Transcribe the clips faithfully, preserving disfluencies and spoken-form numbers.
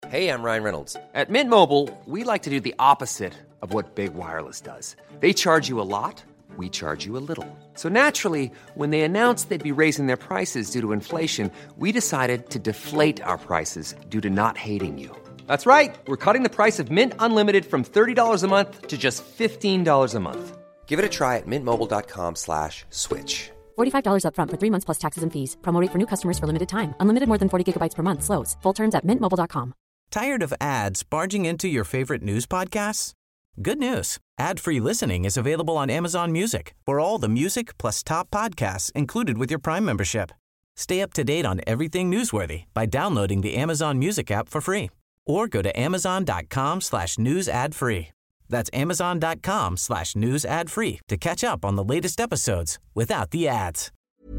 Hey, I'm Ryan Reynolds. At Mint Mobile, we like to do the opposite of what Big Wireless does. They charge you a lot, we charge you a little. So naturally, when they announced they'd be raising their prices due to inflation, we decided to deflate our prices due to not hating you. That's right. We're cutting the price of Mint Unlimited from thirty dollars a month to just fifteen dollars a month. Give it a try at mintmobile.com slash switch. forty-five dollars up front for three months plus taxes and fees. Promo rate for new customers for limited time. Unlimited more than forty gigabytes per month. Slows full terms at mint mobile dot com. Tired of ads barging into your favorite news podcasts? Good news. Ad-free listening is available on Amazon Music for all the music plus top podcasts included with your Prime membership. Stay up to date on everything newsworthy by downloading the Amazon Music app for free or go to amazon.com slash news ad free. That's amazon.com slash news ad free to catch up on the latest episodes without the ads.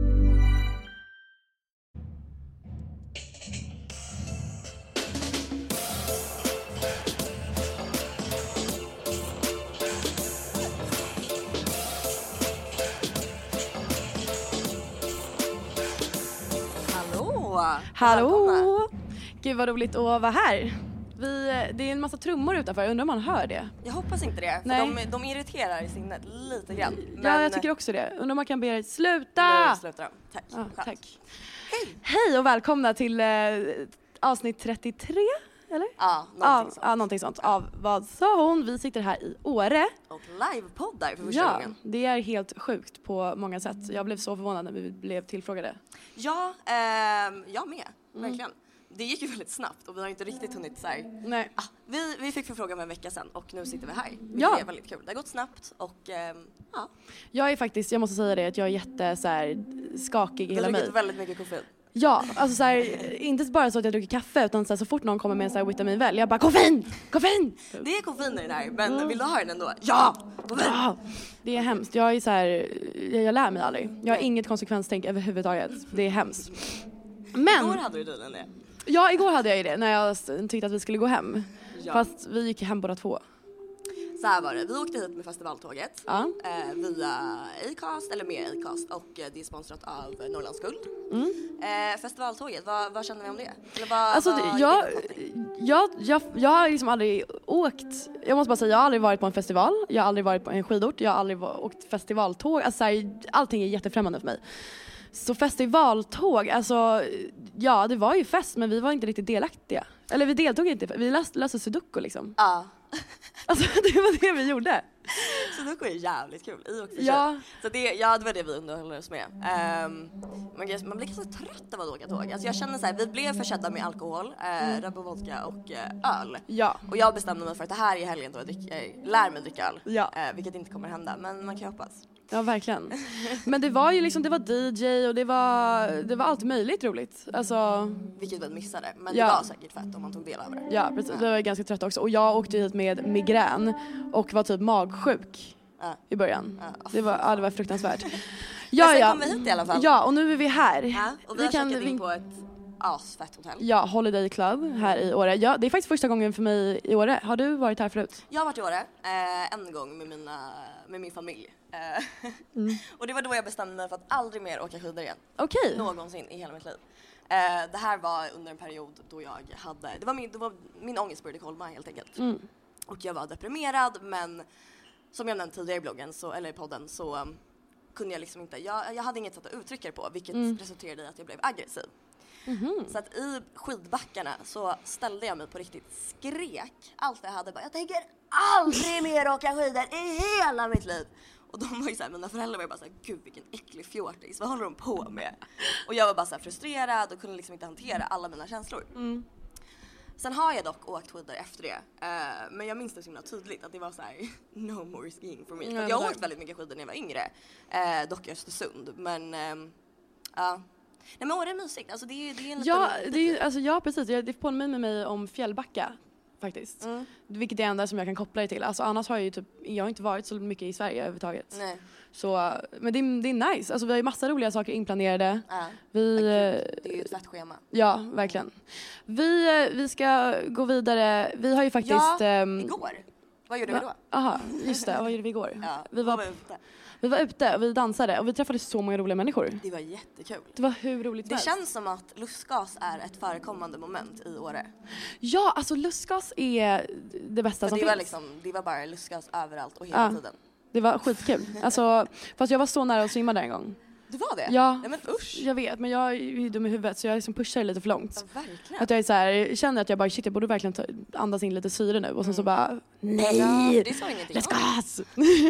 Hallå! Gud vad roligt att vara här. Vi, det är en massa trummor utanför, jag undrar om man hör det. Jag hoppas inte det, för de, de irriterar i sinnet lite grann. Men... Ja, jag tycker också det. Undrar om man kan be er sluta! Nu slutar de. Tack. Ja, tack. Hej! Hej och välkomna till eh, avsnitt trettiotre, eller? Ja, någonting sånt. Ja, någonting sånt. Av Vad sa hon? Vi sitter här i Åre. Och livepoddar för första ja, gången. Det är helt sjukt på många sätt. Jag blev så förvånad när vi blev tillfrågade. Ja, eh, jag med. Verkligen. Mm. Det gick ju väldigt snabbt och vi har inte riktigt hunnit så här. Nej. Ah, vi, vi fick förfrågan om en vecka sedan och nu sitter vi här. Ja. Det är väldigt kul. Det har gått snabbt och eh, ja. Jag är faktiskt, jag måste säga det, att jag är jätte så här, skakig i hela mig. Du har druckit väldigt mycket koffein. Ja, alltså så här, inte bara så att jag dricker kaffe utan så, här, så fort någon kommer med en så här vitaminväl, jag bara koffein, koffein. Det är koffein i den här, men mm. vill du ha den ändå? Ja, koffein. Ja, det är hemskt. Jag är så här, jag, jag lär mig aldrig. Jag har inget konsekvenstänk överhuvudtaget. Det är hemskt. Men igår hade du tydligen det. Ja, igår hade jag ju det när jag tyckte att vi skulle gå hem. Ja. Fast vi gick hem båda två. Så här var det, vi åkte hit med festivaltåget ja. eh, via Acast, eller med Acast, och eh, det är sponsrat av Norrlands Guld. Mm. Eh, festivaltåget, vad, vad känner vi om det? Eller vad, alltså, vad jag, jag, jag, jag har liksom aldrig åkt, jag måste bara säga, jag har aldrig varit på en festival, jag har aldrig varit på en skidort, jag har aldrig åkt festivaltåg, alltså, här, allting är jättefrämmande för mig. Så festivaltåg, alltså ja, det var ju fest men vi var inte riktigt delaktiga. Eller vi deltog inte, vi läste, läste sudoku liksom. Ja. Alltså det var det vi gjorde. Sudoku är jävligt kul i och för sig. Ja. Så det, ja, det var det vi underhöll oss med. Um, man, man blir ganska trött av att åka tåg. Alltså jag känner så här, vi blev försedda med alkohol, uh, mm. Red vodka och uh, öl. Ja. Och jag bestämde mig för att det här är helgen då jag, drick, jag lär mig dricka öl. Ja. Uh, vilket inte kommer hända, men man kan hoppas. Ja, verkligen. Men det var ju liksom, det var D J och det var, det var allt möjligt roligt. Alltså... Vilket vi missade, men ja. det var säkert fett om man tog del av det. Ja, precis. Ja. Det var ganska trött också. Och jag åkte hit med migrän och var typ magsjuk ja. i början. Ja. Det, var, ja, det var fruktansvärt. Ja, men sen ja. kom vi hit i alla fall. Ja, och nu är vi här. Ja, och vi, vi har kan, checkat in vi... på ett asfett hotell. Ja, Holiday Club här i Åre. Ja, det är faktiskt första gången för mig i Åre. Har du varit här förut? Jag har varit i Åre eh, en gång med, mina, med min familj. Eh, mm. Och det var då jag bestämde mig för att aldrig mer åka skidor igen. Okej. Okay. Någonsin i hela mitt liv. Eh, det här var under en period då jag hade, det var min, det var min ångest började kolma helt enkelt. Mm. Och jag var deprimerad, men som jag nämnde tidigare i bloggen, så, eller i podden, så um, kunde jag liksom inte, jag, jag hade inget sätt att uttrycka det på, vilket mm. resulterade i att jag blev aggressiv. Mm-hmm. Så att i skidbackarna så ställde jag mig på riktigt, skrek allt jag hade, bara, jag tänker aldrig mer åka skidor i hela mitt liv. Och de var ju såhär, mina föräldrar var ju bara såhär, gud vilken äcklig fjortis, vad håller de på med? Och jag var bara såhär frustrerad och kunde liksom inte hantera alla mina känslor. Mm. Sen har jag dock åkt skidor efter det, uh, men jag minns det så himla tydligt att det var såhär, no more skiing for me. Mm, för jag har åkt väldigt mycket skidor när jag var yngre, uh, dock i Östersund, men um, ja. Uh, Nej, men Åre är mysigt. Alltså, det är, det är en ja, liten... det är, alltså, ja, precis. Det påminner med mig om Fjällbacka, faktiskt. Mm. Vilket är det enda som jag kan koppla det till. Alltså, annars har jag ju typ, jag har inte varit så mycket i Sverige överhuvudtaget. Nej. Så, men det är, det är nice. Alltså, vi har ju massa roliga saker inplanerade. Ja, vi, det är ju ett fett schema. Ja, verkligen. Vi, vi ska gå vidare. Vi har ju faktiskt... Ja, um, igår. Vad gjorde Va? vi då? Aha, just det. Vad gjorde vi igår? Ja, vi, var, var ute. vi var ute och vi dansade och vi träffade så många roliga människor. Det var jättekul. Det var hur roligt det Det känns som att lustgas är ett förekommande moment i Åre. Ja, alltså lustgas är det bästa För som det finns. Var liksom, det var bara lustgas överallt och hela ja. tiden. Det var skitkul. Alltså, fast jag var så nära att svimma där en gång. Du var det? Ja, Nej, men usch. Jag vet, men jag är dum i huvudet så jag liksom pushar lite för långt. Ja, verkligen. Att jag är så här, känner att jag bara shit, jag borde verkligen ta, andas in lite syre nu och sen mm. så bara nej. Ja, det sa ingenting. Let's gas.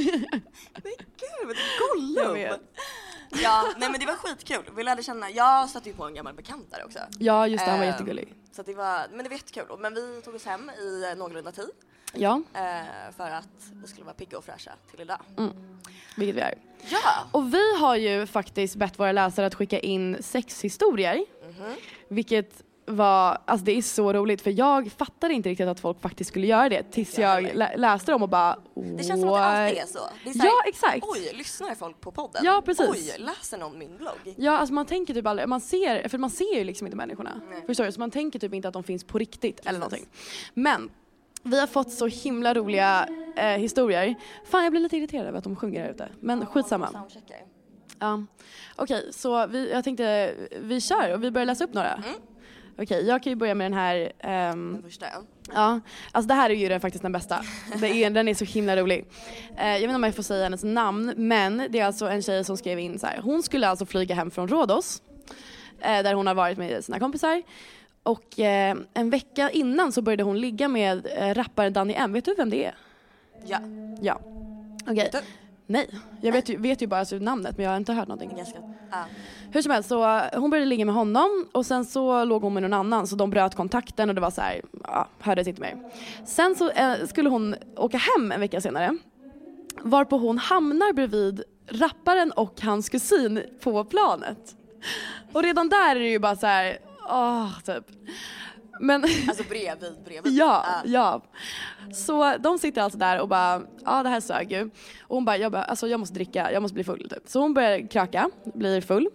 Men gud, Gollum. Ja, nej men det var skitkul. Vi lärde känna. Jag satt ju på en gammal bekant där också. Ja, just det, han var um, jättegullig. Så det var, men det var jättekul. Men vi tog oss hem i någorlunda tid. Ja. Uh, för att vi skulle vara pigga och fräscha till idag. Mm. Vilket vi är. Ja. Och vi har ju faktiskt bett våra läsare att skicka in sexhistorier. Mm-hmm. Vilket var, alltså det är så roligt för jag fattade inte riktigt att folk faktiskt skulle göra det tills jag, jag lä- läste dem och bara det känns som att det alltid är så. Det är så här, ja, exakt. Oj, lyssnar folk på podden? Ja, precis. Oj, läser någon min blogg? Ja, alltså man tänker typ aldrig, man ser, för man ser ju liksom inte människorna. Nej. Förstår du? Så man tänker typ inte att de finns på riktigt precis. Eller någonting. Men vi har fått så himla roliga eh, historier. Fan, jag blir lite irriterad över att de sjunger här ute. Men skitsamma. Ja. Okej, okay, så vi, jag tänkte vi kör och vi börjar läsa upp några. Mm. Okej, okay, jag kan ju börja med den här. Um, den första. Ja, alltså det här är ju den, faktiskt den bästa. Det är, den är så himla rolig. Uh, jag vet inte om jag får säga hennes namn, men det är alltså en tjej som skrev in så här. Hon skulle alltså flyga hem från Rhodos, uh, där hon har varit med sina kompisar. Och uh, en vecka innan så började hon ligga med uh, rapparen Danny M. Vet du vem det är? Ja. Ja, okej. Okay. Nej, jag vet ju, vet ju bara alltså namnet men jag har inte hört någonting. Ganska, ah. Hur som helst, så hon började ligga med honom och sen så låg hon med någon annan så de bröt kontakten och det var så här, ja, hördes inte mer. Sen så eh, skulle hon åka hem en vecka senare varpå hon hamnar bredvid rapparen och hans kusin på planet. Och redan där är det ju bara så här, åh, typ. Men alltså bredvid, bredvid. Ja, ah. ja. Så de sitter alltså där och bara, ja det här sög ju. Och hon bara, jag, bara alltså, jag måste dricka, jag måste bli full typ. Så hon börjar kröka, blir full.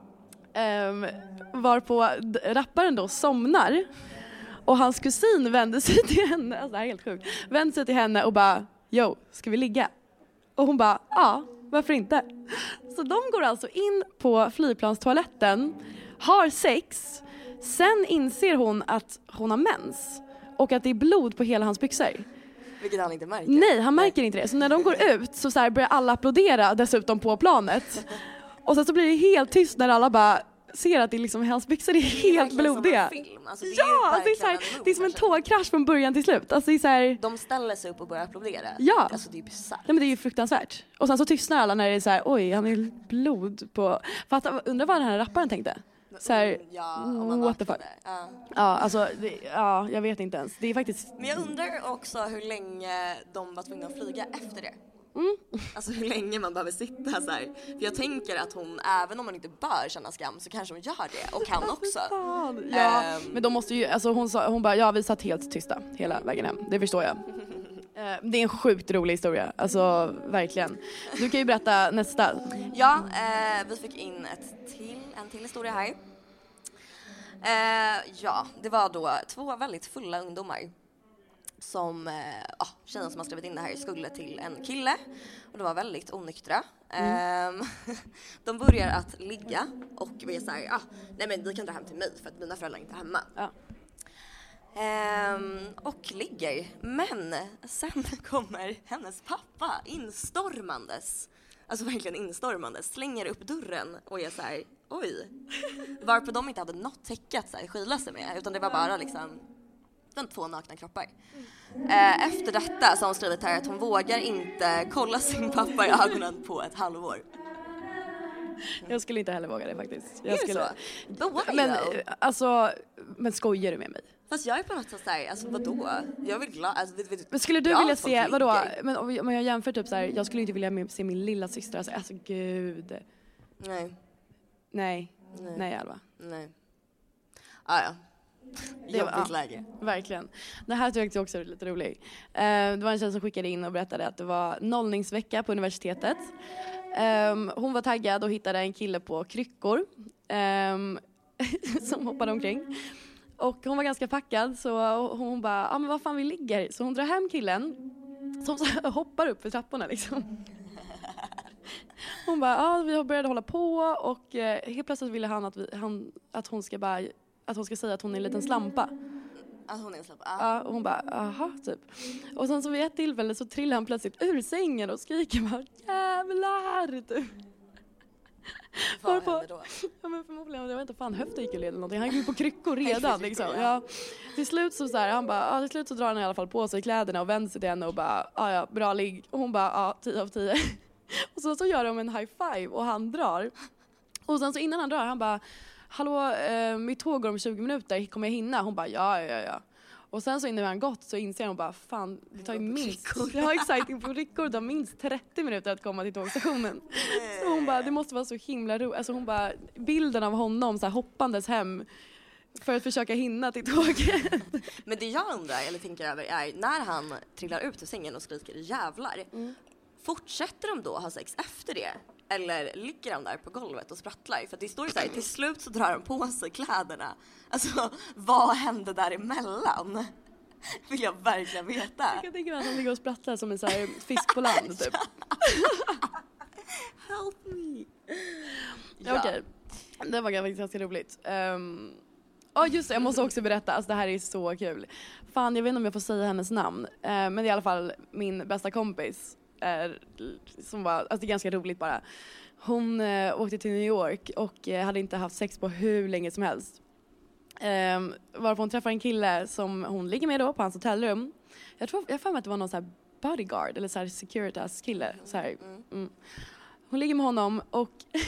Um, varpå d- rapparen då somnar. Och hans kusin vänder sig till henne, alltså det här är helt sjukt. Vänder sig till henne och bara, yo, ska vi ligga? Och hon bara, ja, varför inte? Så de går alltså in på flygplanstoaletten, har sex. Sen inser hon att hon har mens och att det är blod på hela hans byxor. Vilket han inte märker. Nej, han märker Nej. inte det. Så när de går ut så, så här börjar alla applådera dessutom på planet. Och sen så blir det helt tyst när alla bara ser att det är liksom, hans byxor är, är helt blodiga. Som en film. Alltså, det är ja, alltså, det, är så här, det är som en tågkrasch från början till slut. Alltså, det är så här... De ställer sig upp och börjar applådera. Ja. Alltså det är bisarrt. Nej, men det är ju fruktansvärt. Och sen så tystnar alla när det är så här, oj, han är blod på... Fatta, undrar vad den här rapparen tänkte. Så här, ja, what the fuck. Ja. Ja, alltså, det, ja, jag vet inte ens. Det är faktiskt... Men jag undrar också hur länge de var tvungna att flyga efter det. Mm. Alltså hur länge man behöver sitta så här. För jag tänker att hon, även om hon inte bör känna skam, så kanske hon gör det. Och kan också. Ja, um, men de måste ju, alltså hon sa, hon bara, ja vi satt helt tysta hela vägen hem. Det förstår jag. Det är en sjukt rolig historia, alltså verkligen. Du kan ju berätta nästa. Ja, eh, vi fick in ett till, en till historia här. Eh, ja, det var då två väldigt fulla ungdomar som, eh, ah, tjejen som har skrivit in det här skulle till en kille och de var väldigt onyktra. Mm. Eh, de börjar att ligga och vi är så här, ah, nej men vi kan dra hem till mig för att mina föräldrar inte är hemma. Ja. Um, och ligger. Men sen kommer hennes pappa instormandes. Alltså verkligen instormandes. Slänger upp dörren och är så här, oj. Varför de inte hade något täcke att så här skyla sig med. Utan det var bara liksom de två nakna kroppar. Uh, efter detta så har hon skrivit här att hon vågar inte kolla sin pappa i ögonen på ett halvår. Jag skulle inte heller våga det faktiskt. Jag är skulle... det så? But why, men, though? alltså, men skojar du med mig? Fast jag är på något sätt såhär, alltså vadå? Jag vill glad, alltså, vet, vet, men skulle du ja, vilja se, vadå? ligger. Men om jag jämför typ såhär, jag skulle inte vilja se min lilla syster, alltså, alltså gud. Nej. Nej, nej, nej Alva. Nej. Ah, ja. Jobbigt ja, läge. Verkligen. Det här tyckte jag också var lite roligt. Uh, det var en tjej som skickade in och berättade att det var nollningsvecka på universitetet. Um, hon var taggad och hittade en kille på kryckor um, som hoppade omkring. Och hon var ganska packad så hon bara, ja ah, men vad fan vi ligger. Så hon drar hem killen, Som så här hoppar upp för trapporna liksom. Hon bara, ja ah, vi började hålla på och eh, helt plötsligt ville han att, vi, han att hon ska bara, att hon ska säga att hon är en liten slampa. Att hon är en slampa? Ja, och hon bara, aha, typ. Och sen så vid ett tillfälle så trillar han plötsligt ur sängen och skriker bara, jävlar, typ. Vad på, hände då? Ja, men förmodligen, jag vet inte, fan, höftgick eller någonting. Han gick på kryckor redan liksom. Ja. Till slut så, så här, han bara, ja, till slut så drar han i alla fall på sig kläderna och vänder sig till henne och bara, ja, ja, bra ligg. Och hon bara, ja, tio av tio. Och så, så gör de en high five och han drar. Och sen så innan han drar, han bara, hallå, eh, mitt tåg går om tjugo minuter, kommer jag hinna? Hon bara, ja, ja, ja. Och sen så innan han gått så inser hon bara, fan, det tar ju minst, ja exakt, på Rickor, det tar minst trettio minuter att komma till tågstationen. Så hon bara, det måste vara så himla roligt. Alltså hon bara, bilden av honom så här hoppandes hem för att försöka hinna till tåget. Men det jag undrar, eller tänker över, är när han trillar ut ur sängen och skriker jävlar, mm. fortsätter de då ha sex efter det? Eller ligger de där på golvet och sprattlar? För det står ju så här, till slut så drar de på sig kläderna. Alltså, vad hände däremellan? Vill jag verkligen veta. Jag kan tänka mig att de ligger och sprattlar som en så här fisk på land, typ. Help me. Ja. Okej, okay. Det var ganska, ganska roligt. Um, oh, just det, jag måste också berätta. Alltså, det här är så kul. Fan, jag vet inte om jag får säga hennes namn. Uh, men det är i alla fall min bästa kompis. Är, som var, alltså det är ganska roligt bara. Hon eh, åkte till New York och eh, hade inte haft sex på hur länge som helst. Eh, varför hon träffar en kille som hon ligger med då på hans hotellrum. Jag tror jag för mig att det var någon så här bodyguard eller så här Securitas kille. Så här. Mm. Hon ligger med honom och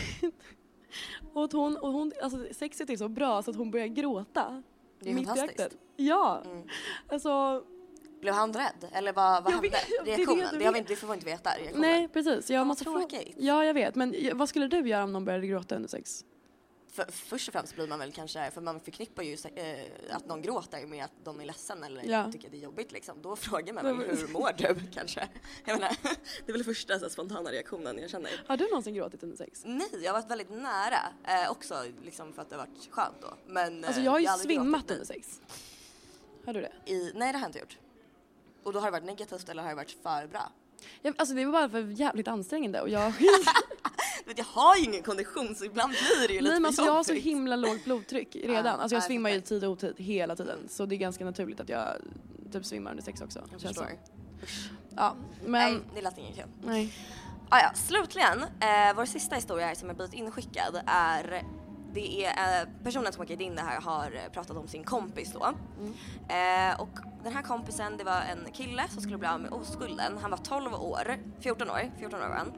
och hon och hon alltså sexet är så bra så att hon börjar gråta. Det är fantastiskt. Ja. Mm. Alltså. Blev han rädd? Eller vad, vad hände? Reaktionen? Det, det, det, det, det får vi inte veta. Reaktionen. Nej, precis. Jag måste tråkigt. Få... Ja, jag vet. Men vad skulle du göra om någon började gråta under sex? För, först och främst blir man väl kanske, för man förknippar ju äh, att någon gråter med att de är ledsen eller ja. tycker det är jobbigt liksom. Då frågar man väl, hur mår du kanske? Jag menar, det är väl första så spontana reaktionen jag känner. Har du någonsin gråtit under sex? Nej, jag har varit väldigt nära. Eh, också liksom för att det har varit skönt då. Men, alltså jag har ju jag svimmat under sex. Har du det? I, nej, det har jag inte gjort. Och då har det varit negativt eller har det varit för bra? Ja, alltså det var bara för jävligt ansträngande och jag... vet, jag har ju ingen kondition så ibland blir det ju lite. Nej, men alltså jag har så himla lågt blodtryck redan. Ah, alltså jag svimmar ju tid och otid hela tiden. Så det är ganska naturligt att jag typ svimmar under sex också. Jag förstår. Ja, men... Nej, det lät inget kul. Nej. Ah, ja, slutligen, eh, vår sista historia här som är blivit inskickad är... Det är eh, personen som har in det här har pratat om sin kompis då. Mm. Eh, och den här kompisen, det var en kille som skulle bli av med oskulden. Han var tolv år, fjorton år, fjorton år var han.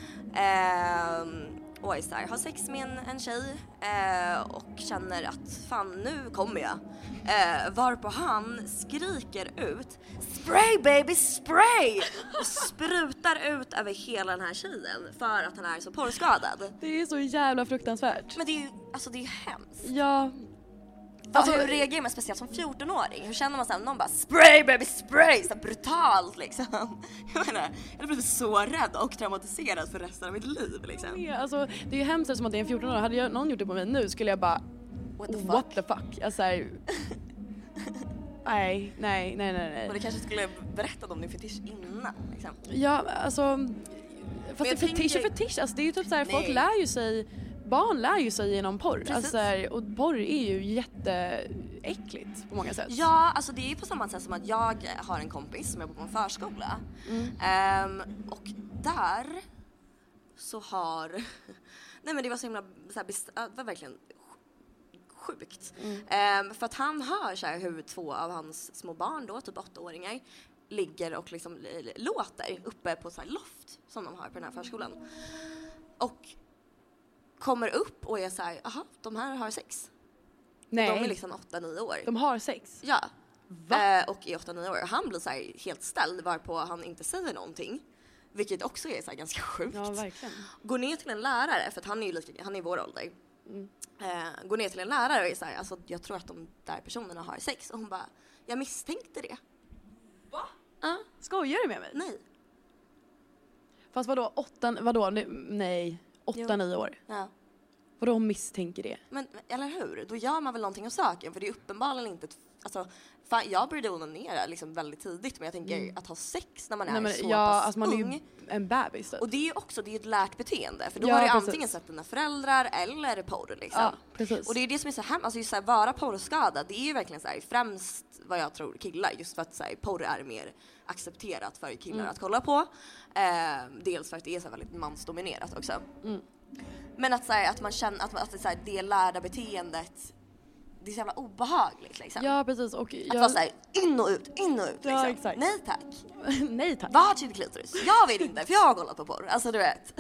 Eh, och är så här, har sex med en, en tjej eh, och känner att fan nu kommer jag. Eh, varpå han skriker ut spray baby spray och sprutar ut över hela den här tjejen för att han är så porrskadad. Det är så jävla fruktansvärt. Men det är ju, alltså det är ju hemskt. Ja. Alltså, hur reagerar man speciellt som fjorton-åring? Hur känner man så här, någon bara spray baby spray, så brutalt liksom. Jag menar, jag blev så rädd och traumatiserad för resten av mitt liv liksom. Ja, alltså det är ju hemskt som att det är en fjorton-åring. Hade jag, någon gjort det på mig nu skulle jag bara what the fuck? What the fuck? Alltså, nej, nej, nej, nej, nej. Och det kanske skulle berätta om din fetisch innan liksom. Ja, alltså fast det fetisch tänker... och fetisch, alltså det är ju typ så här, folk lär ju sig barn lär ju sig genom porr. Alltså, och porr är ju jätteäckligt på många sätt. Ja, alltså det är ju på samma sätt som att jag har en kompis som jobbar på en förskola. Mm. Um, och där så har... Nej men det var så himla... Så här, best... det var verkligen sjukt. Mm. Um, för att han hör så här, hur två av hans små barn då, typ åttaåringar, ligger och liksom l- låter uppe på så här loft som de har på den här förskolan. Och kommer upp och är så här, aha, de här har sex. Nej. De är liksom åtta nio år. De har sex? Ja. Eh, och är åtta nio år. Och han blir så här helt ställd varpå han inte säger någonting. Vilket också är så här ganska sjukt. Ja, verkligen. Går ner till en lärare, för att han är ju lika, han är i vår ålder. Mm. Eh, går ner till en lärare och är så här, alltså jag tror att de där personerna har sex. Och hon bara, jag misstänkte det. Va? Ja. Skojar du med mig? Nej. Fast vadå, åtta, vadå, nej. Åtta, nio år. Ja. Vadå hon misstänker det? Men, eller hur? Då gör man väl någonting av saken. För det är uppenbarligen inte ett, alltså, fan, jag började onanera liksom väldigt tidigt, men jag tänker mm. att ha sex när man är Nej, men, så ja, pass alltså, man ung. Är ju en bebis. Typ. Och det är ju också det är ett lärt beteende, för då ja, har du precis. antingen sett dina föräldrar eller porr liksom. Ja, precis. Och det är det som är så hemskt, alltså just så här, vara porrskadad, det är ju verkligen så här, främst vad jag tror killar, just för att så här, porr är mer accepterat för killar mm. att kolla på. Eh, dels för att det är så väldigt mansdominerat också. Mm. Men att, så här, att man känner att, man, att det, så här, det lärda beteendet, det är så jävla obehagligt liksom. Ja, precis. Och att jag... vara såhär, in och ut, in och ut liksom. Ja, exakt. Nej tack. Nej tack. Vad till klitoris? Jag vet inte, för jag har kollat på porr. Alltså du vet.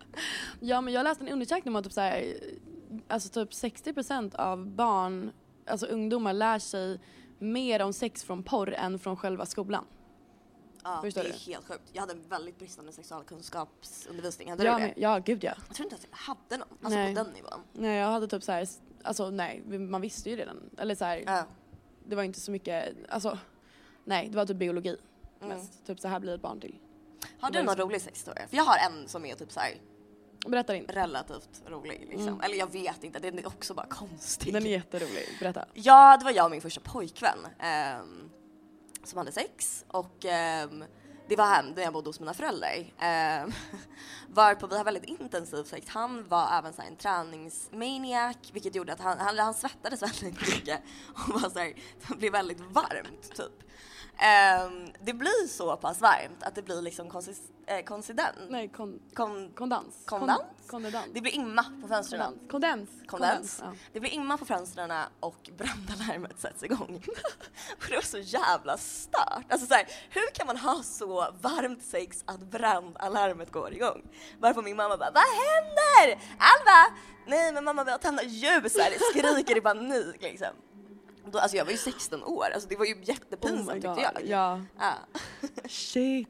Ja, men jag läste en undersökning om att typ så här, alltså typ sextio procent av barn, alltså ungdomar, lär sig mer om sex från porr än från själva skolan. Ja, Förstår det är du? helt sjukt. Jag hade en väldigt bristande sexualkunskapsundervisning. Hade ja, du det? men, ja, gud ja. Jag tror inte att jag hade någon, alltså nej. på den nivån. Nej, jag hade typ så här, alltså nej, man visste ju redan. Eller så här, ja. det var inte så mycket, alltså nej, det var typ biologi. Mm. Mest. Typ så här blir ett barn till. Har du någon rolig sexhistoria? För jag har en som är typ så här Berätta din. relativt rolig liksom. Mm. Eller jag vet inte, den är också bara konstig. Den är jätterolig, berätta. Ja, det var jag och min första pojkvän um, som hade sex. Och um, det var hem när jag bodde hos mina föräldrar. Um, varpå vi har väldigt intensiv sex. Han var även så här en träningsmaniac, vilket gjorde att han, han, han svettades väldigt mycket. Och var så här, det blev väldigt varmt typ. Um, det blir så pass varmt att det blir liksom konsis- eh, konsident. Nej, kon- kon- kondens. Kondens? Kon- kondens. Det blir imma på fönstren. Kondens. Kondens. Kondens. Kondens. Ja. Det blir imma på fönstren och brandalarmet sätts igång. Och det var så jävla stört. Alltså så här, hur kan man ha så varmt sex att brandalarmet går igång? Varför min mamma bara, vad händer? Alva! Nej, men mamma vill tända ljus här. Skriker i panik liksom. Då, alltså jag var ju sexton år, alltså det var ju jättepinsamt oh tyckte jag. Ja. Ah. Shit.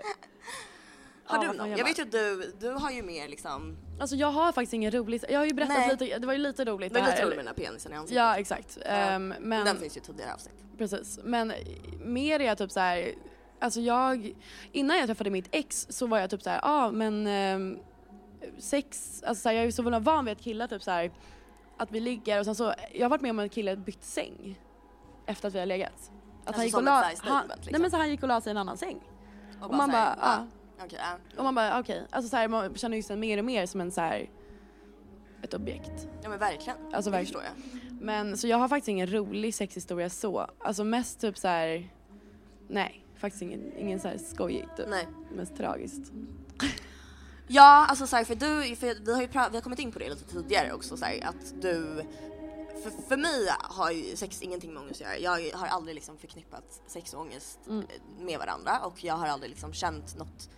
Har ja, du någon? Jag, jag vet ju att du, du har ju mer liksom... Alltså jag har faktiskt ingen roligt. Jag har ju berättat Nej. lite, det var ju lite roligt det här. Men lite roligt med den här penisen i ansiktet. Ja, exakt. Ja. Um, men den finns ju tidigare avsnitt. Precis. Men mer är jag typ så här, alltså jag, innan jag träffade mitt ex så var jag typ så här, ja ah, men um, sex, alltså så här, jag är så van vid att killar typ så här, att vi ligger och sen så, jag har varit med om att en kille bytt säng efter att vi har legat. Att alltså han gick och la, han, liksom. nej men så han gick och la sig i en annan säng. Och, och bara man bara, ja. Ah. Okay, ah. Och man bara, okej. Okay. Alltså så här, man känner ju sig mer och mer som en så här, ett objekt. Ja men verkligen. Alltså det verkligen. förstår jag. Men så jag har faktiskt ingen rolig sexhistoria så. Alltså mest typ så här, nej, faktiskt ingen, ingen så här skojig typ. Nej. Mest tragiskt. Ja, alltså så här, för du, för vi har ju pra- vi har kommit in på det lite tidigare också så här, att du för, för mig har ju sex ingenting med ångest att göra. Jag har aldrig liksom förknippat sex och ångest mm. med varandra och jag har aldrig liksom känt något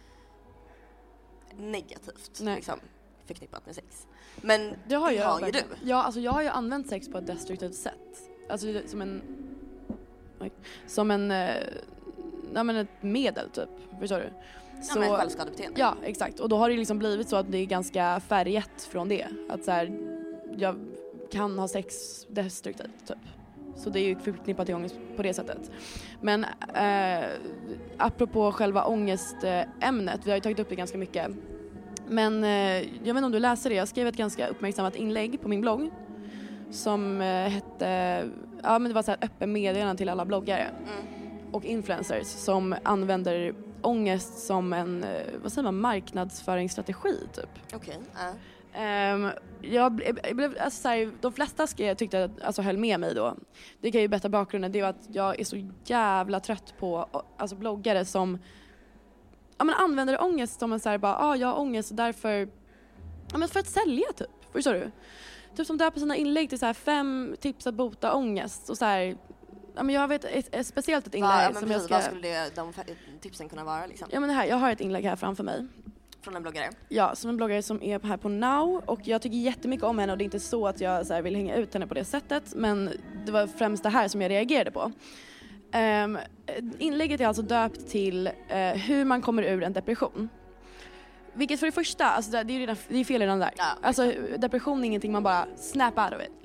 negativt liksom, förknippat med sex. Men det har, det har ju du. Ja, alltså jag har ju använt sex på ett destruktivt sätt. Alltså som en oj, som en eh, ja, men ett medel typ, förstår du? Så, ja, men självskadebeteende. Ja, exakt. Och då har det liksom blivit så att det är ganska färgat från det. Att så här, jag kan ha sex destruktivt typ. Så det är ju förknippat till ångest på det sättet. Men eh, apropå själva ångestämnet, vi har ju tagit upp det ganska mycket. Men eh, jag vet inte om du läser det, jag skrev ett ganska uppmärksammat inlägg på min blogg. Som eh, hette, ja men det var så här öppen meddelande till alla bloggare. Mm. Och influencers som använder ångest som en, vad säger man, marknadsföringsstrategi typ. Okej. Okay. Uh. Um, jag, jag blev, alltså, så här, de flesta skrev, tyckte, alltså, höll med mig då. Det kan ju bättre bakgrunden, det är att jag är så jävla trött på alltså, bloggare som ja, men använder ångest som en så här, bara, ah, jag har ångest och därför ja, men för att sälja typ, förstår du? Typ som döper sina inlägg till så här, fem tips att bota ångest och så här. Ja, men jag vet ett, ett, speciellt ett inlägg ja, som precis, jag ska... Vad skulle det, de tipsen kunna vara liksom? Ja men det här, jag har ett inlägg här framför mig. Från en bloggare? Ja, som en bloggare som är här på Now. Och jag tycker jättemycket om henne och det är inte så att jag så här, vill hänga ut henne på det sättet. Men det var främst det här som jag reagerade på. Um, inlägget är alltså döpt till uh, hur man kommer ur en depression. Vilket för det första, alltså det är ju redan, det är fel redan där. Ja, alltså depression är ingenting man bara snap out of it.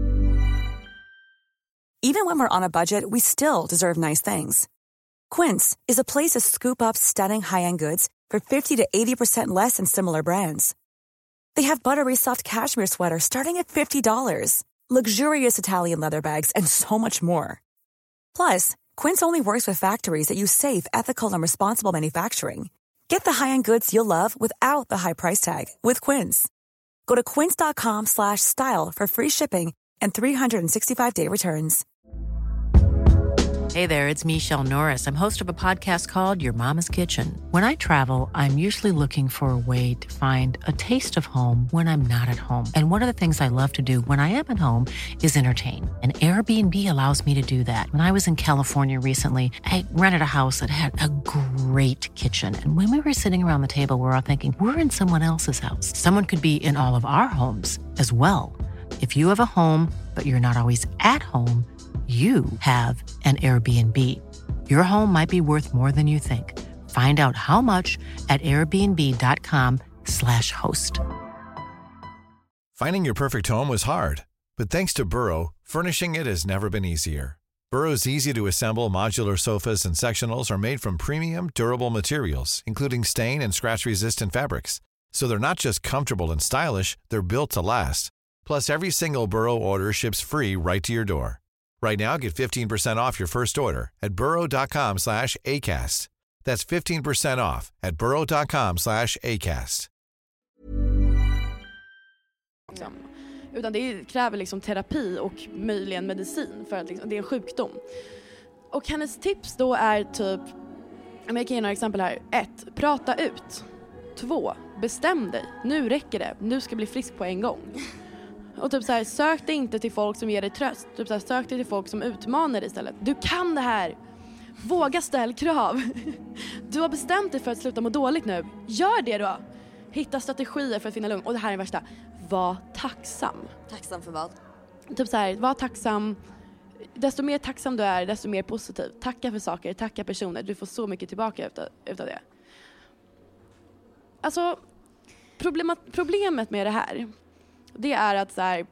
Even when we're on a budget, we still deserve nice things. Quince is a place to scoop up stunning high-end goods for fifty to eighty percent less than similar brands. They have buttery soft cashmere sweaters starting at fifty dollars, luxurious Italian leather bags, and so much more. Plus, Quince only works with factories that use safe, ethical, and responsible manufacturing. Get the high-end goods you'll love without the high price tag with Quince. Go to quince.com slash style for free shipping and three sixty-five day returns. Hey there, it's Michelle Norris. I'm host of a podcast called Your Mama's Kitchen. When I travel, I'm usually looking for a way to find a taste of home when I'm not at home. And one of the things I love to do when I am at home is entertain. And Airbnb allows me to do that. When I was in California recently, I rented a house that had a great kitchen. And when we were sitting around the table, we were all thinking, we're in someone else's house. Someone could be in all of our homes as well. If you have a home, but you're not always at home, you have an Airbnb. Your home might be worth more than you think. Find out how much at airbnb.com slash host. Finding your perfect home was hard, but thanks to Burrow, furnishing it has never been easier. Burrow's easy-to-assemble modular sofas and sectionals are made from premium, durable materials, including stain and scratch-resistant fabrics. So they're not just comfortable and stylish, they're built to last. Plus, every single Burrow order ships free right to your door. Right now, get fifteen percent off your first order at burrow.com slash ACAST. That's fifteen percent off at burrow.com slash ACAST. Utan det kräver liksom terapi och möjligen medicin för att liksom, det är en sjukdom. Och hennes tips då är typ, jag kan ge några exempel här. Ett, prata ut. Två, bestäm dig. Nu räcker det. Nu ska bli frisk på en gång. Och typ så här, sök dig inte till folk som ger dig tröst. Typ så här, sök dig till folk som utmanar dig istället. Du kan det här. Våga ställ krav. Du har bestämt dig för att sluta må dåligt nu. Gör det då. Hitta strategier för att finna lugn. Och det här är det värsta. Var tacksam. Tacksam för vad? Typ så här, var tacksam. Desto mer tacksam du är, desto mer positiv. Tacka för saker, tacka personer. Du får så mycket tillbaka utav, utav det. Alltså, problemet, problemet med det här, det är att så här,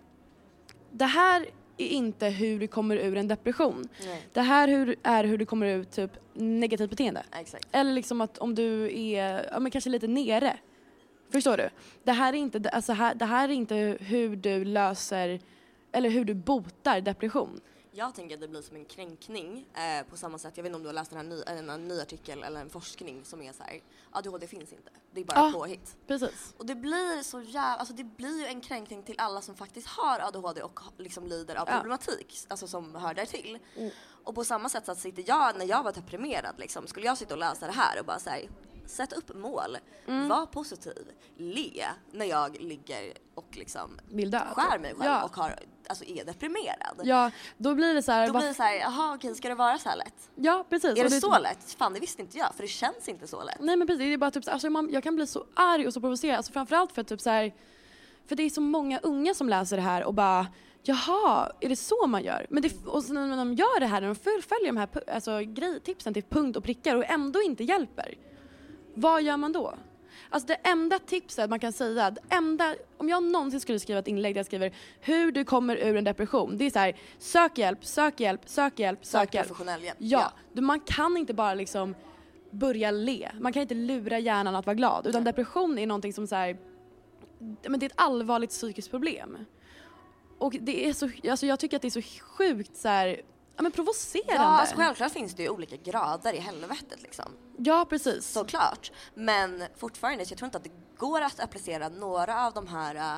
det här är inte hur du kommer ur en depression. Nej. Det här hur, är hur du kommer ur typ negativt beteende. Exakt. Eller liksom att om du är ja, men kanske lite nere. Förstår du? Det här är inte, alltså här, det här är inte hur du löser eller hur du botar depression. Jag tänker att det blir som en kränkning eh, på samma sätt. Jag vet inte om du har läst den här ny, en, en ny artikel eller en forskning som är så här: A D H D finns inte. Det är bara ah, påhitt. Precis. Och det blir så jävla, alltså det blir ju en kränkning till alla som faktiskt har A D H D och liksom lider av problematik, ja. Alltså som hör där till. Mm. Och på samma sätt så att sitter jag, när jag var deprimerad liksom, skulle jag sitta och läsa det här och bara säga: sätt upp mål, mm. var positiv, le när jag ligger och liksom skär mig själv ja. och har, alltså är deprimerad. Ja, då blir det så här. Då blir det så här, jaha okej, ska det vara så här lätt? Ja, precis. Är det, det så lätt? Fan, det visste inte jag, för det känns inte så lätt. Nej, men precis, det är bara typ, alltså man, jag kan bli så arg och så provocerad, alltså framförallt för typ så här, för det är så många unga som läser det här och bara, jaha, är det så man gör? Men det, och så när de gör det här, när de fullföljer de här alltså, grej, tipsen till punkt och prickar och ändå inte hjälper. Vad gör man då? Alltså det enda tipset man kan säga, det enda, om jag någonsin skulle skriva ett inlägg där jag skriver hur du kommer ur en depression, det är så här: sök hjälp, sök hjälp, sök hjälp, sök, sök hjälp. Professionell hjälp. Ja, ja. Man kan inte bara liksom börja le. Man kan inte lura hjärnan att vara glad, utan depression är någonting som så här, men det är ett allvarligt psykiskt problem. Och det är så, alltså jag tycker att det är så sjukt så här, ja, men provocerande. Ja, alltså självklart finns det ju olika grader i helvetet liksom. Ja, precis. Såklart. Men fortfarande, så jag tror inte att det går att applicera några av de här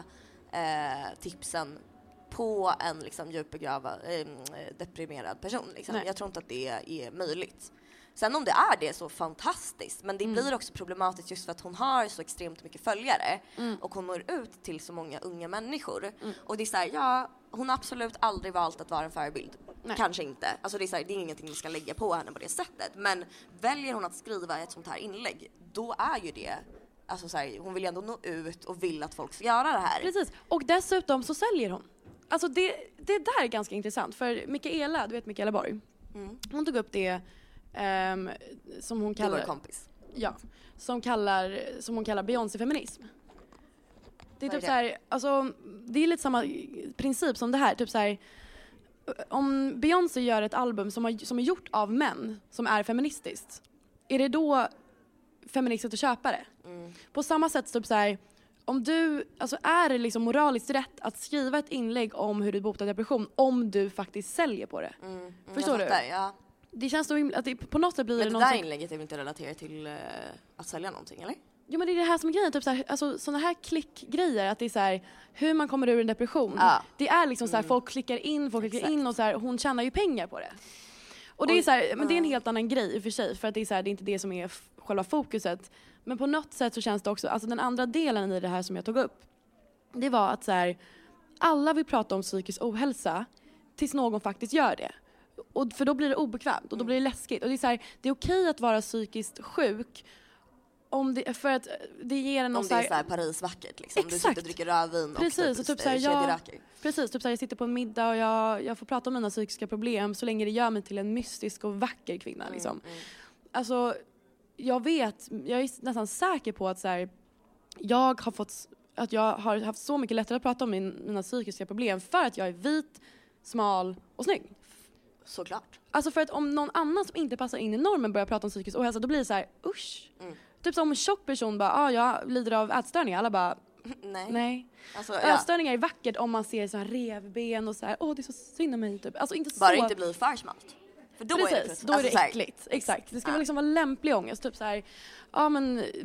äh, tipsen på en liksom djupbegrava, äh, deprimerad person. Liksom. Jag tror inte att det är möjligt. Sen om det är det, så fantastiskt. Men det mm. blir också problematiskt just för att hon har så extremt mycket följare. Mm. Och hon når ut till så många unga människor. Mm. Och det är så här, ja, hon har absolut aldrig valt att vara en förebild. Nej. Kanske inte. Alltså det är, så här, det är ingenting vi ska lägga på henne på det sättet. Men väljer hon att skriva ett sånt här inlägg, då är ju det, alltså så här, hon vill ju ändå nå ut och vill att folk ska göra det här. Precis. Och dessutom så säljer hon. Alltså det, det där är ganska intressant. För Mikaela, du vet Mikaela Borg. Mm. Hon tog upp det um, som hon kallar... Det var kompis. Ja. Som, kallar, som hon kallar Beyoncé-feminism. Det är typ är det? Så här, alltså det är lite samma princip som det här. Typ så här, om Beyoncé gör ett album som, har, som är gjort av män som är feministiskt, är det då feministiskt att köpa det? Mm. På samma sätt typ så här, om du, alltså är det liksom moraliskt rätt att skriva ett inlägg om hur du botar depression om du faktiskt säljer på det? Mm, Förstår fattar, du? Ja. Det känns så himla, att det på något sätt blir Men det det någon där som, inlägget är väl inte relaterat till uh, att sälja någonting, eller? Jo, men det är det här som är grejen, typ så här, alltså såna här klickgrejer, att det är så här, hur man kommer ur en depression. Ja. Det är liksom så här, Mm. folk klickar in, folk klickar Exakt. in och så här, hon tjänar ju pengar på det. Och det Oj, är så här, men det är en ja. helt annan grej i och för sig, för att det är så här, det är inte det som är f- själva fokuset. Men på något sätt så känns det också, alltså den andra delen i det här som jag tog upp, det var att så här, alla vill prata om psykisk ohälsa tills någon faktiskt gör det. Och för då blir det obekvämt och då blir det läskigt. Och det är så här, det är okej att vara psykiskt sjuk om det, för att det ger en någon Om så det här, är så här Paris vackert liksom. Du sitter Exakt. och dricker rödvin Precis, och och typ så här, jag, kedjeröker. precis, typ så här, jag sitter på en middag och jag, jag får prata om mina psykiska problem så länge det gör mig till en mystisk och vacker kvinna. Liksom. Mm, mm. Alltså, jag vet, jag är nästan säker på att så här, jag har fått, att jag har haft så mycket lättare att prata om min, mina psykiska problem för att jag är vit, smal och snygg. Såklart. Alltså för att om någon annan som inte passar in i normen börjar prata om psykisk ohälsa, då blir det så här, usch. Mm. Typ som en tjock person bara, ah, jag lider av ätstörningar. Alla bara, Nej. nej. Alltså, ja. Ätstörningar är vackert om man ser så här revben och så här, åh oh, det är så synd om mig typ. Alltså inte Bara så. inte bli för smalt. För då Precis, är det plötsligt- då är alltså, det så här- äckligt. Exakt. Det ska Ja. väl liksom vara lämplig ångest. Typ så här, ja men eh,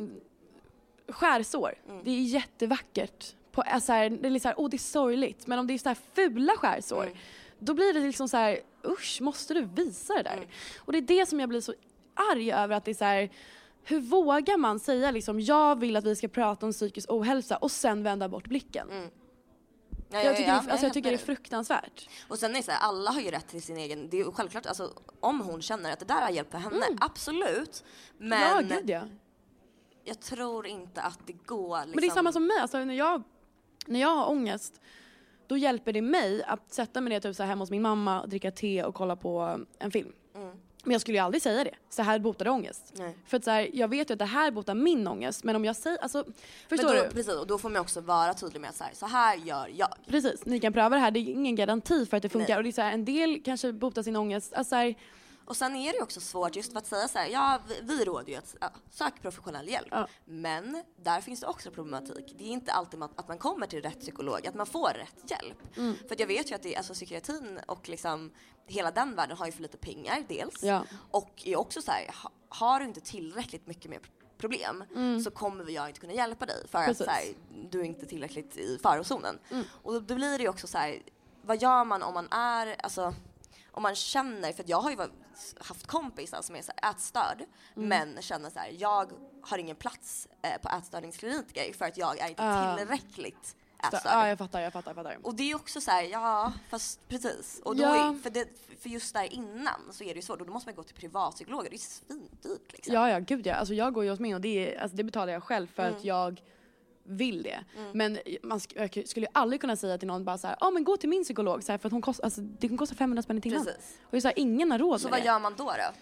skärsår. Mm. Det är jättevackert. På, äh, så här, det är lite så här, åh det är sorgligt. Men om det är så här fula skärsår, Mm. då blir det liksom så här, usch, måste du visa det där? Mm. Och det är det som jag blir så arg över, att det är så här, hur vågar man säga liksom, jag vill att vi ska prata om psykisk ohälsa och sen vända bort blicken? Mm. Ja, Jag tycker, ja, det, ja, alltså, jag jag tycker det är fattar. fruktansvärt. Och sen är det så här, alla har ju rätt till sin egen, det är ju självklart, alltså om hon känner att det där har hjälpt för henne, absolut. Men Ja, gud ja. jag tror inte att det går liksom. Men det är samma som mig, alltså, när, jag, när jag har ångest, då hjälper det mig att sätta mig ner typ, så här, hemma hos min mamma, dricka te och kolla på en film. Mm. Men jag skulle ju aldrig säga det. Så här botar det ångest. Nej. För att så här, jag vet ju att det här botar min ångest. Men om jag säger, alltså, förstår Men då, du? precis, och då får man också vara tydlig med att så här, så här gör jag. Precis, ni kan pröva det här. Det är ingen garanti för att det funkar. Nej. Och det är så här, en del kanske botar sin ångest. Alltså, så här, Och sen är det ju också svårt just för att säga så här, ja vi, vi råder ju att ja, sök professionell hjälp. Ja. Men där finns det också problematik. Det är inte alltid att man kommer till rätt psykolog, att man får rätt hjälp. Mm. För att jag vet ju att det, alltså, psykiatrin och liksom hela den världen har ju för lite pengar dels. Ja. Och är också så här, ha, har du inte tillräckligt mycket mer problem så kommer vi jag inte kunna hjälpa dig för Mm. Precis. att så här, du är inte tillräckligt i farozonen. Mm. Och då, då blir det ju också så här, vad gör man om man är, alltså om man känner, för att jag har ju varit, haft kompisar som är så här ätstörd Mm. men känner så här, jag har ingen plats eh, på ätstörningskliniker för att jag är inte Ah. tillräckligt så, ätstörd. ja, jag fattar, jag fattar, jag fattar. Och det är ju också så här, ja, fast precis. Och då Ja. är, för, det, för just där innan så är det ju svårt och då måste man gå till privatpsykologer. Det är svindyrt liksom. Ja, ja, gud ja. Alltså, jag går ju hos min och det, är, alltså, det betalar jag själv för Mm. att jag vill det. Men man sk- jag skulle ju aldrig kunna säga till någon bara så här, ja ah, men gå till min psykolog så här, för att hon kost, alltså, det kan kosta femhundra spänn i timmen. Precis. Och det är så här, ingen har råd Så med vad det. gör man då då?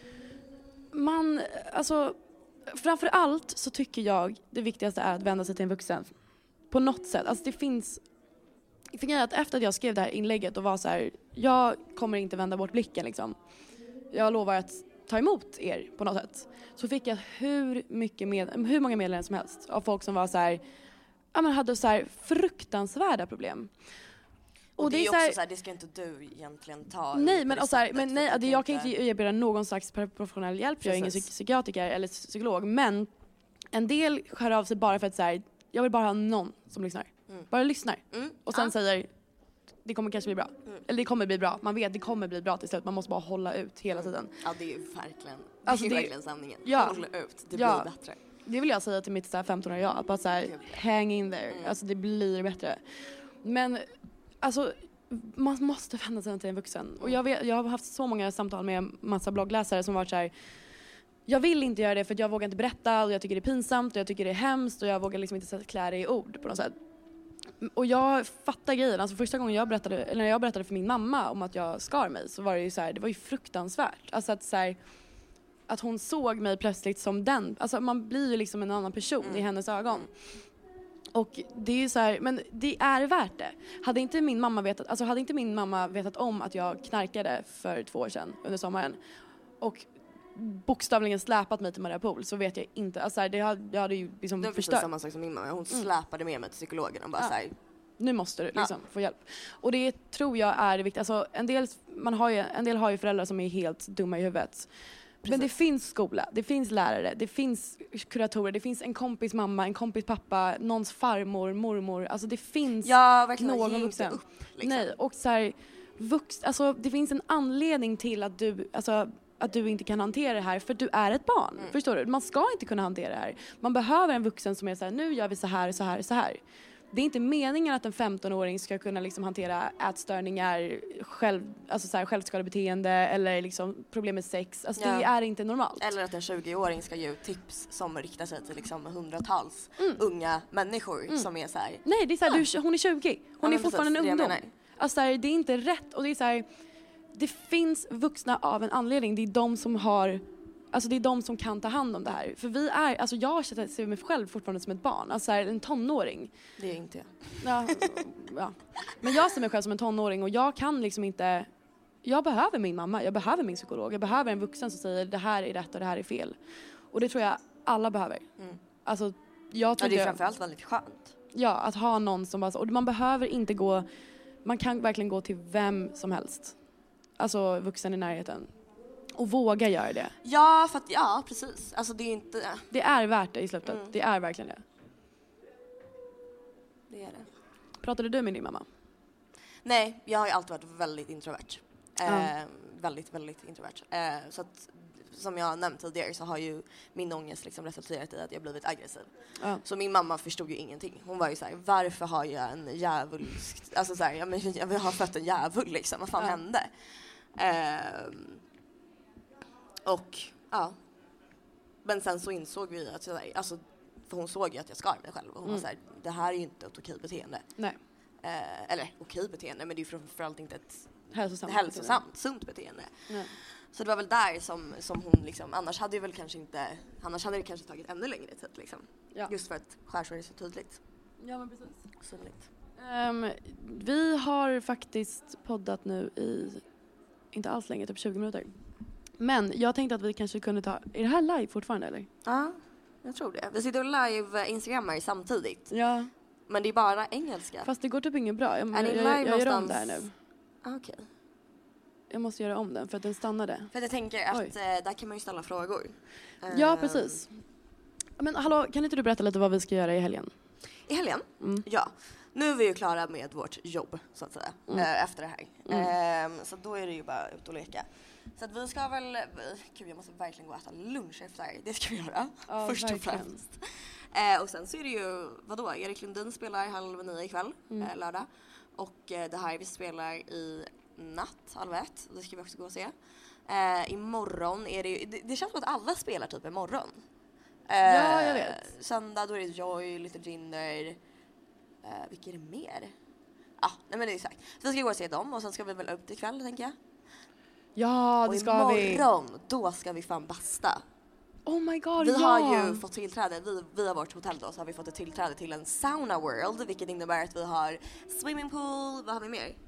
Man, alltså, framför allt så tycker jag det viktigaste är att vända sig till en vuxen. På något sätt. Alltså det finns, för grejen är att efter att jag skrev det här inlägget och var så här, jag kommer inte vända bort blicken liksom. Jag lovar att ta emot er på något sätt. Så fick jag hur mycket med, hur många meddelanden som helst av folk som var så här, ja men hade så här fruktansvärda problem. Och, det är ju så också här- så här, det ska inte du egentligen ta. Nej, på men, det och så här, sättet, men för nej, att det, du jag kan inte erbjuda någon slags professionell hjälp. Jag är ingen Precis. psyk- psykiatriker eller psykolog. Men en del skär av sig bara för att så här, jag vill bara ha någon som lyssnar. Mm. Bara lyssnar. Mm. Och sen Ja. säger, det kommer kanske bli bra. Mm. Eller det kommer bli bra. Man vet, det kommer bli bra till slut. Man måste bara hålla ut hela tiden. Ja, det är ju verkligen, Alltså, det är det- verkligen sanningen. Ja. Håll ut, det Ja. blir bättre. Det vill jag säga till mitt så här femton-åriga jag. Att bara så här, Gud. hang in there. Mm. Alltså det blir bättre. Men alltså, man måste vända sig till en vuxen. Och jag, vet, jag har haft så många samtal med massa bloggläsare som varit så här, jag vill inte göra det för att jag vågar inte berätta och jag tycker det är pinsamt och jag tycker det är hemskt och jag vågar liksom inte sätta klä det i ord på något sätt. Och jag fattar grejen. Alltså första gången jag berättade, eller när jag berättade för min mamma om att jag skar mig så var det ju så här, det var ju fruktansvärt. Alltså att så här, att hon såg mig plötsligt som den. Alltså man blir ju liksom en annan person Mm. i hennes ögon. Och det är ju så här, men det är värt det. Hade inte min mamma vetat, alltså hade inte min mamma vetat om att jag knarkade för två år sedan under sommaren och bokstavligen släpat mig till Maria Pool så vet jag inte, alltså det hade, jag hade ju liksom det var förstört. precis samma sak som min mamma, hon Mm. släpade med mig till psykologen och bara Ja. så här, nu måste du liksom Ja. få hjälp. Och det tror jag är det viktiga. Alltså, en, del, man har ju, en del har ju föräldrar som är helt dumma i huvudet. Men det finns skola, det finns lärare, det finns kuratorer, det finns en kompis mamma, en kompis pappa, någons farmor, mormor. Alltså det finns ja, verkligen, någon ge inte vuxen. upp, liksom. Nej, och så här, vux, alltså, det finns en anledning till att du, alltså, att du inte kan hantera det här, för du är ett barn. Mm. Förstår du? Man ska inte kunna hantera det här. Man behöver en vuxen som är så här, nu gör vi så här, så här, så här. Det är inte meningen att en femtonåring ska kunna liksom hantera ätstörningar, själv, alltså så här, självskadebeteende eller liksom problem med sex. Alltså Ja. det är inte normalt. Eller att en tjugoåring ska ge ut tips som riktar sig till liksom hundratals Mm. unga människor som är så här. Nej, det är så här, du, hon är tjugo. Hon Ja, är men fortfarande precis, en det jag ungdom. menar. Alltså så här, det är inte rätt. Och det är så här, det finns vuxna av en anledning. Det är de som har, alltså det är de som kan ta hand om det här. För vi är, alltså jag ser mig själv fortfarande som ett barn. Alltså så här, en tonåring. Det är inte jag. Ja, ja. Men jag ser mig själv som en tonåring och jag kan liksom inte, jag behöver min mamma, jag behöver min psykolog, jag behöver en vuxen som säger det här är rätt och det här är fel. Och det tror jag alla behöver. Mm. Alltså, jag Ja, tror det är inte- framförallt väldigt skönt. Ja, att ha någon som bara, och man behöver inte gå, man kan verkligen gå till vem som helst. Alltså vuxen i närheten. Och våga göra det. Ja, för att, ja, precis. Alltså det är inte, Det är värt det i slutet. Mm. Det är verkligen det. det är det. Pratade du med din mamma? Nej, jag har ju alltid varit väldigt introvert. Eh, Ja. Väldigt, väldigt introvert. Eh, så att, som jag nämnt tidigare så har ju min ångest liksom resulterat i att jag blivit aggressiv. Ja. Så min mamma förstod ju ingenting. Hon var ju så här: varför har jag en djävulsk, alltså så här, jag, men, jag har fött en djävul liksom, vad fan Ja. hände? Eh, och ja. Men sen så insåg vi att jag, alltså, för hon såg ju att jag skar mig själv och hon Mm. var så här: det här är ju inte ett okej beteende. Nej. Eh, eller okej beteende, men det är ju framförallt inte ett Hälsosamt. hälsosamt, sunt beteende. Ja. Så det var väl där som, som hon liksom, annars hade det väl kanske inte, annars hade det kanske tagit ännu längre tid liksom. Ja. Just för att skärsår är så tydligt. Ja, men precis. Synligt. Um, vi har faktiskt poddat nu i, inte alls länge, typ tjugo minuter. Men jag tänkte att vi kanske kunde ta, är det här live fortfarande eller? Ja, jag tror det. Vi sitter och live instagrammar samtidigt. Ja. Men det är bara engelska. Fast det går typ inget bra. Jag, Är ni jag, live jag, jag gör om det någonstans? här nu. Ah, okej. Jag måste göra om den för att den stannade. För att jag tänker att Oj. eh, där kan man ju ställa frågor. Ja, Ehm, precis. Men hallå, kan inte du berätta lite vad vi ska göra i helgen? I helgen? Mm. Ja. Nu är vi ju klara med vårt jobb, så att säga, Mm. eh, efter det här. Mm. Ehm, så då är det ju bara ut och leka. Så att vi ska väl, vi- gud jag måste verkligen gå och äta lunch efter det här. Det ska vi göra, Ja, först och verkligen. främst. Eh, och sen så är det ju, vadå, Erik Lundin spelar halv nio ikväll, Mm. eh, lördag. Och eh, det här vi spelar i natt, halv ett. Det ska vi också gå och se. Eh, imorgon är det ju, det, det känns som att alla spelar typ imorgon. Eh, Ja, jag vet. Söndag då är det Joy, Little Jinder. Eh, vilka är det mer? Ah, nej men det är exakt. Så vi ska gå och se dem och sen ska vi väl upp ikväll, tänker jag. Ja, Och det ska vi. imorgon, då ska vi fan basta. Oh my god, Vi ja. har ju fått tillträde, vi, via vårt hotell då, så har vi fått ett tillträde till en sauna world, vilket innebär att vi har swimmingpool, vad har vi mer?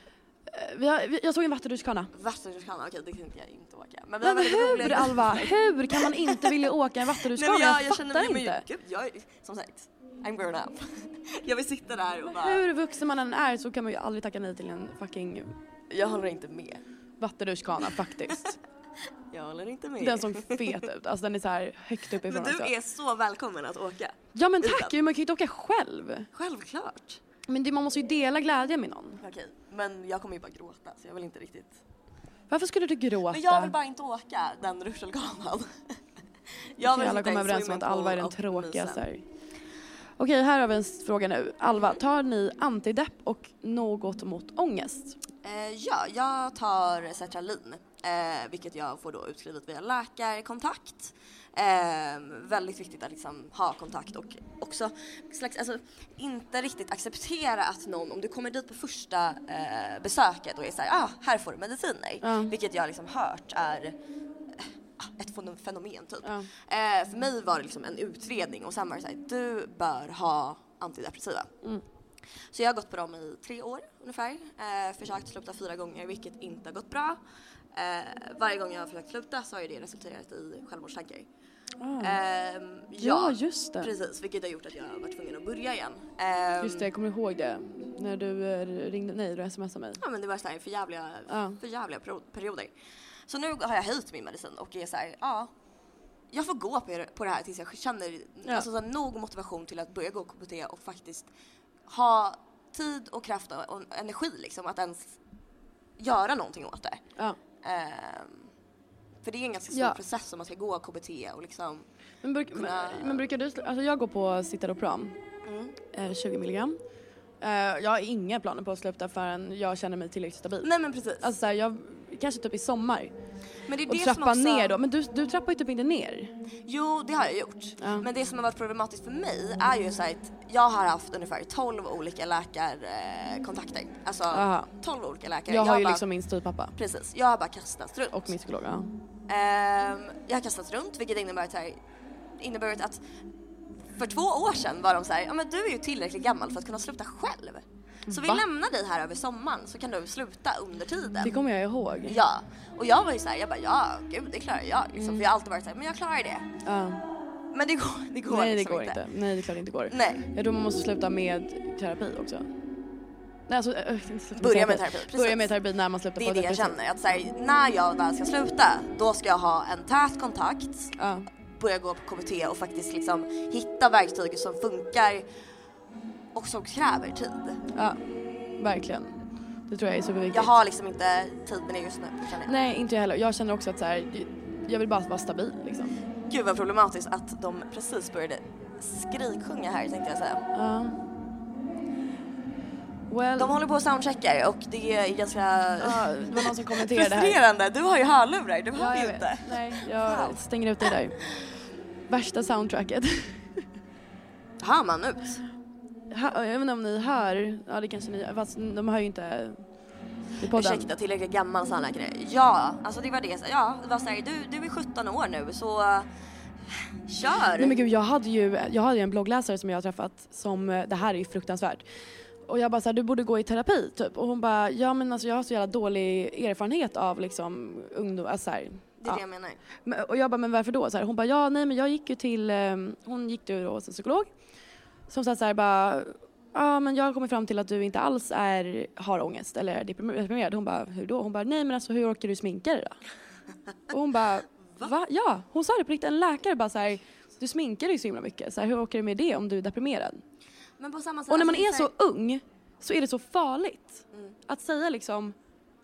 Vi har, vi, jag såg en vattenrutschkana. Vattenrutschkana, okej det tänkte jag inte åka. Men, vi Men har väldigt hur roliga- Alva, hur kan man inte vilja åka en vattenrutschkana? Nej, men jag, jag, jag fattar känner mig, inte. Gud, jag är, som sagt, I'm grown up. Jag vill sitta där och bara, Hur vuxen man än är så kan man ju aldrig tacka nej till en fucking jag håller inte med. vattenrutschkana faktiskt. Jag håller inte med. Den såg fet ut, alltså den är så här högt upp ifrån Men du också. är så välkommen att åka. Ja men utan. tack, man kan ju inte åka själv. Självklart. Men det, man måste ju dela glädjen med någon. Okej, men jag kommer ju bara gråta så jag vill inte riktigt. Varför skulle du gråta? Men jag vill bara inte åka den rutschkanan. Jag vill alla sitta i kommer överens om att swimmingpool Alva är den och tråkigaste. mysa. här. Okej, här har vi en fråga nu. Alva, tar ni antidepp och något mot ångest? Eh, ja, jag tar sertralin, eh, vilket jag får då utskrivet via läkarkontakt. Eh, väldigt viktigt att liksom ha kontakt och också slags, alltså, inte riktigt acceptera att någon, om du kommer dit på första eh, besöket och är såhär, ah, här får du mediciner. Ja. Vilket jag liksom hört är eh, ett fen- fenomen typ. Ja. Eh, för mig var det liksom en utredning och sen var det såhär, du bör ha antidepressiva. Mm. Så jag har gått på dem i tre år ungefär. Eh, försökt sluta fyra gånger, vilket inte har gått bra. Eh, varje gång jag har försökt sluta så har ju det resulterat i självmordstankar. Ah. Eh, ja, ja, just det. Precis, vilket har gjort att jag har varit tvungen att börja igen. Eh, Just det, jag kommer ihåg det. När du eh, ringde, nej, du smsade mig. Ja, men det var så här för jävliga, Ja. för jävliga perioder. Så nu har jag höjt min medicin och är så här, ja, jag får gå på, på det här tills jag känner Ja. alltså, så här, nog motivation till att börja gå K B T och faktiskt ha tid och kraft och, och energi liksom, att ens göra någonting åt det. Ja. Ehm, för det är en ganska stor Ja. process om man ska gå K B T och liksom Men, bruk, kunna... men, men brukar du, alltså jag går på Citalopram, Mm. eh, tjugo milligram. Eh, jag har inga planer på att sluta förrän jag känner mig tillräckligt stabil. Nej men precis. Alltså så här, jag kanske typ i sommar. Men det är Och det trappa som också... ner då. Men du, du trappar ju typ inte ner. Jo, det har jag gjort. Ja. Men det som har varit problematiskt för mig är ju så att jag har haft ungefär tolv olika läkarkontakter. Eh, alltså Aha. tolv olika läkare. Jag har ju bara, liksom min styvpappa. Precis, jag har bara kastat runt. Och min psykolog, ja. Ehm, jag har kastat runt, vilket innebär att, här, innebär att för två år sedan var de så här, ja men du är ju tillräckligt gammal för att kunna sluta själv. Så vi Va? lämnar dig här över sommaren så kan du sluta under tiden. Det kommer jag ihåg. Ja, och jag var ju så här, jag bara ja, gud det klarar jag liksom. Mm. För jag har alltid varit så här, men jag klarar det. Ja. Men det går, det går Nej, det liksom går inte. Nej, det är klart det inte går. Nej. Jag tror man måste sluta med terapi också. Nej, alltså, äh, inte sluta Börja med terapi, precis. Börja med terapi när man slutar Det på är det jag depression. känner, att så här, när jag väl ska sluta, då ska jag ha en tät kontakt, Ja. börja gå på K B T och faktiskt liksom hitta verktyg som funkar och som kräver tid. Ja, verkligen. Det tror jag är superviktigt. Jag har liksom inte tid med det just nu, känner jag. Nej, inte jag heller. Jag känner också att så här, jag vill bara vara stabil liksom. Gud vad problematiskt att de precis började skriksjunga här, tänkte jag säga. Ja. Well, De håller på och soundcheckar och det är ganska ja, det var någon som kommenterade det här. frustrerande. Du har ju hörlurar, du hör Ja, ju jag inte. vet. Nej, jag Wow. stänger ut det där. Värsta soundtracket. Hör man ut? Hör- Jag vet inte om ni hör. Ja, det kanske ni fast de hör ju inte i podden. Ursäkta, tillräckligt gammal tandläkare. Ja, alltså det var det. Ja, det var så här, du, du är sjutton år nu, så uh, kör. Nej men gud, jag hade ju jag hade ju en bloggläsare som jag har träffat som, det här är ju fruktansvärt. Och jag bara så här, du borde gå i terapi typ. Och hon bara, ja men alltså jag har så jävla dålig erfarenhet av liksom ungdom, alltså så här, Det är ja. det jag menar. Men- Och jag bara, men varför då? Så här, hon bara, ja nej men jag gick ju till, eh, hon gick ju hos en psykolog. Som sa så här bara, ja men jag har kommit fram till att du inte alls är, har ångest eller är deprimerad. Hon bara, hur då? Hon bara, nej men alltså hur orkar du sminka dig då? Och hon bara, va? va? Ja, hon sa det på riktigt. En läkare bara så här, du sminkar dig så himla mycket. Så här, hur orkar du med det om du är deprimerad? Men på samma sätt, Och när man alltså, är det så ung så är det så farligt. Mm. Att säga liksom,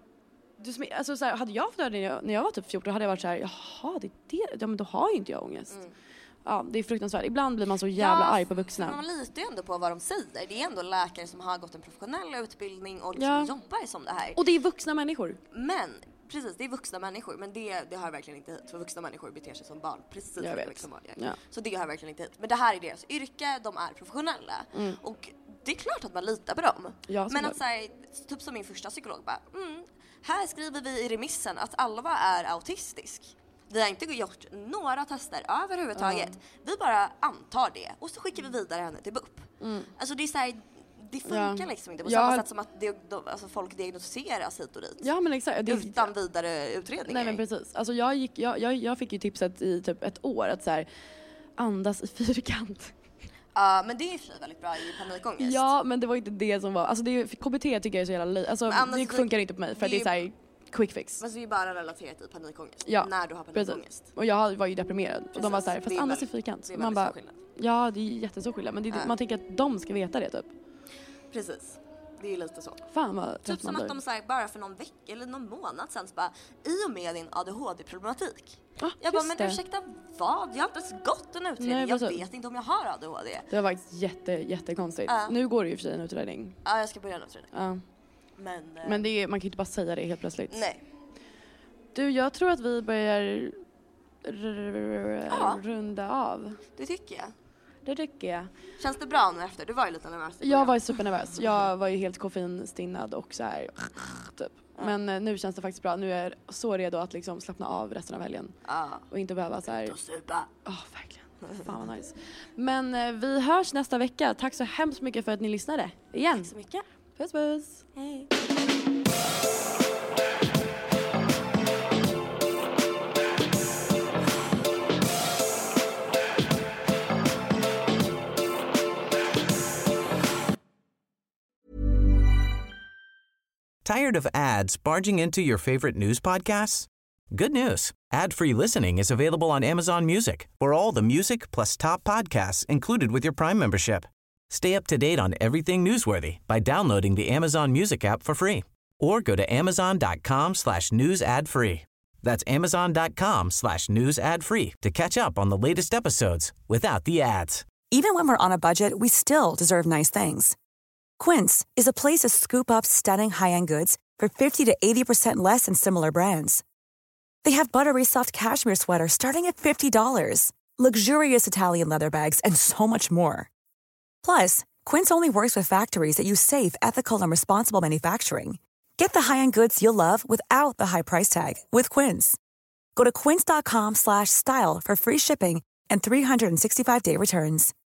du smi- alltså så här, hade jag fått det när jag, när jag var typ fjorton hade jag varit så här, jaha det är det, ja men då har ju inte jag ångest. Mm. Ja, det är fruktansvärt. Ibland blir man så jävla arg på Men vuxna. man litar ju ändå på vad de säger. Det är ändå läkare som har gått en professionell utbildning och liksom Ja. jobbar som det här. Och det är vuxna människor. Men, precis, det är vuxna människor. Men det, det har verkligen inte hit. För vuxna människor beter sig som barn. Precis Jag lika vet. mycket som barn gör. Ja. Så det har verkligen inte hit. Men det här är deras yrke, de är professionella. Mm. Och det är klart att man litar på dem. Ja, Men såklart. att säga, typ som min första psykolog bara, mm, här skriver vi i remissen att Alva är autistisk. Vi har inte gjort några tester överhuvudtaget. Vi bara antar det och så skickar vi vidare henne till B U P. Mm. Alltså det är så här, det funkar Ja. liksom inte på Jag samma har- sätt som att det, de, alltså folk diagnostiseras hit och dit. Ja men exakt. Det, Utan vidare utredningar. nej men precis. Alltså jag, gick, jag, jag, jag fick ju tipset i typ ett år att så här, andas i fyrkant. Ja, men det är ju för sig väldigt bra i panikångest. Ja men det var inte det som var, alltså det, är- K B T tycker jag är så jävla löj. Alltså Men annars det så- funkar inte på mig för det att det är är- så här quick fix. Men det är ju bara relaterat i panikångest. Ja, när du har Precis. panikångest. Och jag var ju deprimerad. Och de var så här, Precis. fast Det är andas i väldigt- fyrkant. det är Man väldigt bara, stor skillnad. ja det är jättestor skillnad. Men det, Ja. man tänker att de ska veta det typ. Precis. Det är lite så. Fan vad Typ trött som man att de blir. så här, bara för någon vecka eller någon månad sen så bara, i och med din A D H D-problematik. Ja, Jag bara, just men det. ursäkta vad? Jag har inte ens gått en utredning. Nej, jag precis. vet inte om jag har A D H D. Det var faktiskt jätte, jättekonstigt. Ja. Nu går det ju för sig en utredning. Ja, jag ska börja en utredning. Ja. Men, eh, Men det är, man kan ju inte bara säga det helt plötsligt. nej. Du, jag tror att vi börjar r- r- Ja. runda av. Det tycker jag. Det tycker jag. Känns det bra nu efter? Du var ju lite nervös. i Jag början. var ju supernervös. Jag var ju helt koffeinstinnad och så här typ. Ja. Men eh, nu känns det faktiskt bra. Nu är jag så redo att liksom slappna av resten av helgen. Ja. Och inte behöva så här. Och supa. Ja, verkligen. Fan vad nice. Men eh, vi hörs nästa vecka. Tack så hemskt mycket för att ni lyssnade. Igen. Tack så mycket. Puss puss. Hej. Tired of ads barging into your favorite news podcasts? Good news. Ad-free listening is available on Amazon Music for all the music plus top podcasts included with your Prime membership. Stay up to date on everything newsworthy by downloading the Amazon Music app for free or go to amazon.com slash news ad free. That's amazon.com slash news ad free to catch up on the latest episodes without the ads. Even when we're on a budget, we still deserve nice things. Quince is a place to scoop up stunning high-end goods for fifty to eighty percent less than similar brands. They have buttery soft cashmere sweaters starting at fifty dollars, luxurious Italian leather bags, and so much more. Plus, Quince only works with factories that use safe, ethical, and responsible manufacturing. Get the high-end goods you'll love without the high price tag with Quince. Go to quince.com slash style for free shipping and three sixty-five day returns.